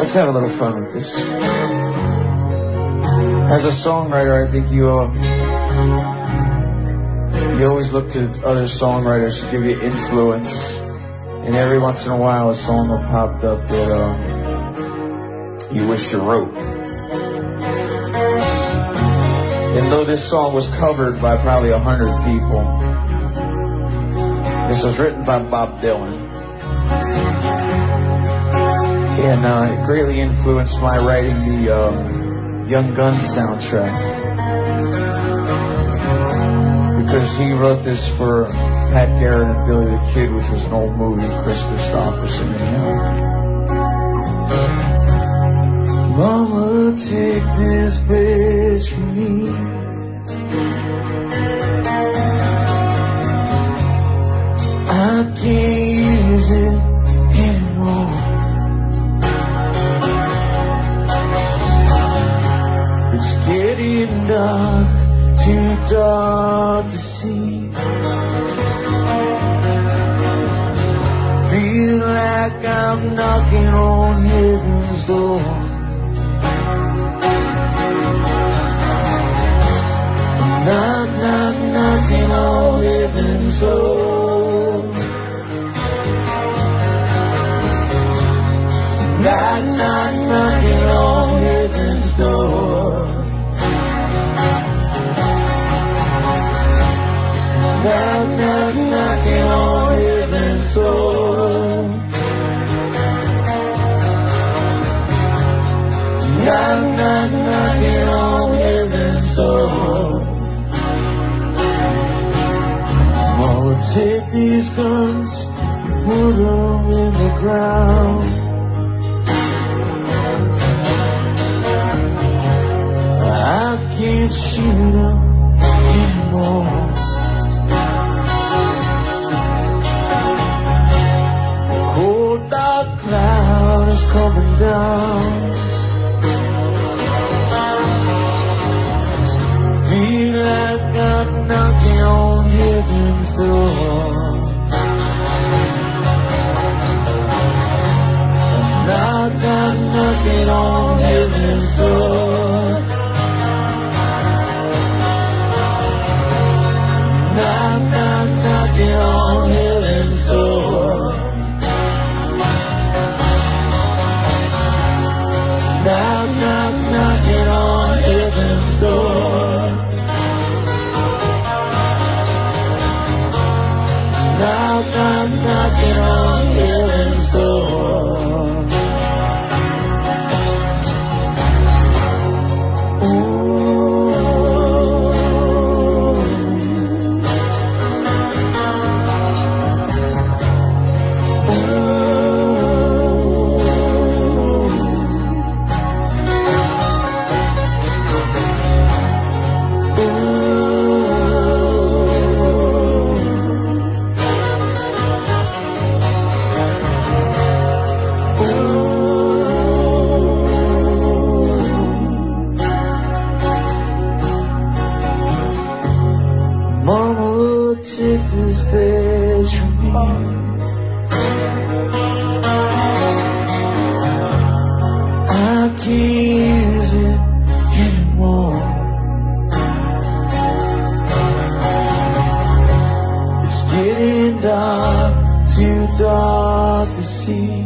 Let's have a little fun with this. As a songwriter, I think you always look to other songwriters to give you influence, and every once in a while a song will pop up that you wish you wrote. And though this song was covered by probably 100 people, this was written by Bob Dylan. And it greatly influenced my writing the Young Guns soundtrack. Because he wrote this for Pat Garrett and Billy the Kid, which was an old movie with Chris Christopherson in it. Mama, take this bitch from me. I can't use it anymore. It's getting dark, too dark to see. Feel like I'm knocking on heaven's door. Knock, knock, knocking on heaven's door. Knock, knock, knocking on heaven's door. Knock, knock, knocking on heaven's door. Knock, knock, knocking on heaven's door. Mama, take these guns, put them in the ground. I can't shoot them anymore. Cold dark cloud is coming down. Feel like I'm knocking on heaven's door. Knock, knock, knocking on heaven's door. Knock, knock, knocking on heaven's door. Knock, knock, knocking on heaven's door. Knock, knock, knocking on heaven's door. Mama, take this bitch from me. I can't use it anymore. It's getting dark, too dark to see.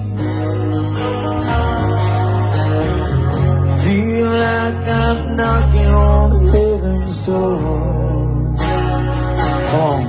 Feel like I'm knocking on heaven's door. Come on.